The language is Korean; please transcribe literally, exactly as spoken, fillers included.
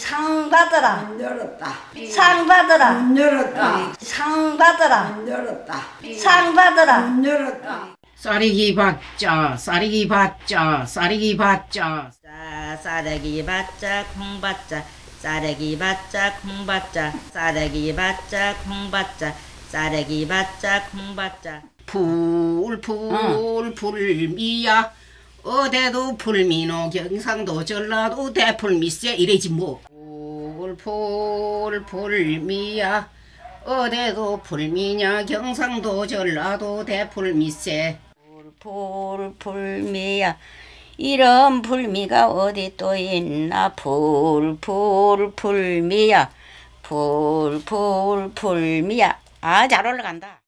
상 받으라. 문 열었다. 상 받으라. 문 열었다. 상 받으라. 문 열었다. 상 받으라. 문 열었다. 쌀이기 받자 쌀이기 받자 쌀이기 받자 자, 쌀이기 받자 콩 받자 쌀이기 받자 콩 받자 쌀이기 받자 콩 받자 쌀이기 받자 콩 받자 풀풀 풀미야 어디도 풀미노 경상도 전라도 대풀미세 이래지 뭐 풀풀 풀미야 어디도 풀미냐 경상도 전라도 대풀미세 풀풀미야 이런 풀미가 어디 또 있나 풀풀풀미야 풀풀풀미야 아 잘 올라간다.